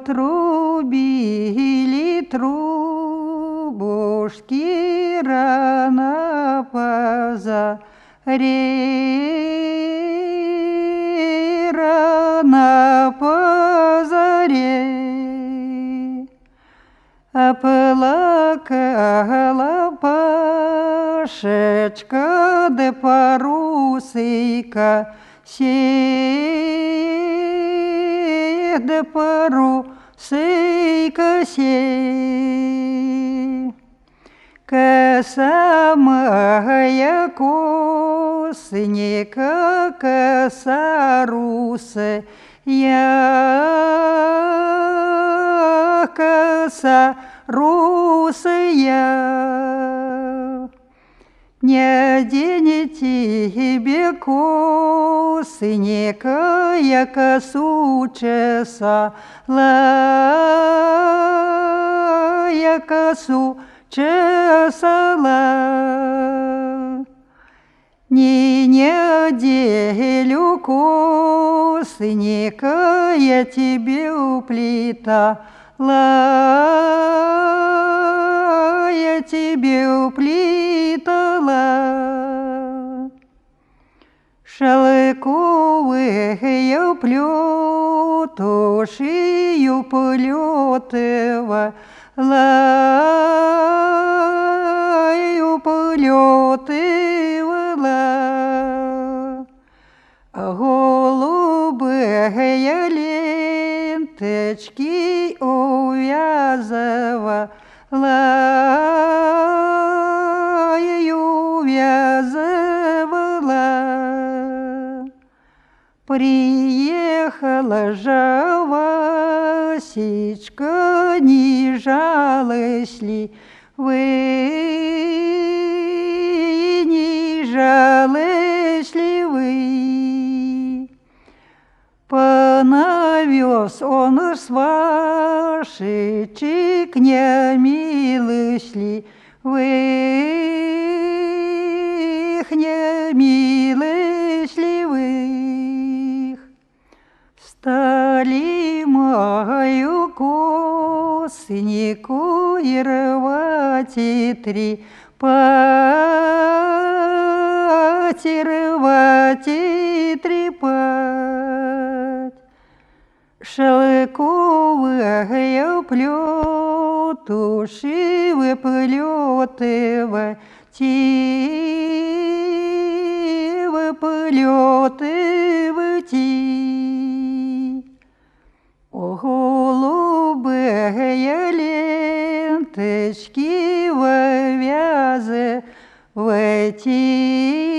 Отрубили трубушки рано позаре, оплакала Пашечка да парусейка, сей да парусейка сей. Коса моя косынека, коса русая, коса русая. Не оденет тебе косынека, я косу чесала, я косу чесала. Не неделю косынека я тебе уплетала, я тебе уплетала. Шелковые плетушью полетывала, полетывала. Голубые ленточки увязывала, увязывала. Приехала же Васечка, не жалостливый, не жалостливый. Понавез он с Вашечек немилостливых, немилостливых. Стали мою косыньку и рвать и трепать, и рвать и трепать. Шелковые плетуши выплетывать, выплетывать. О, голубые ленточки вывязывать.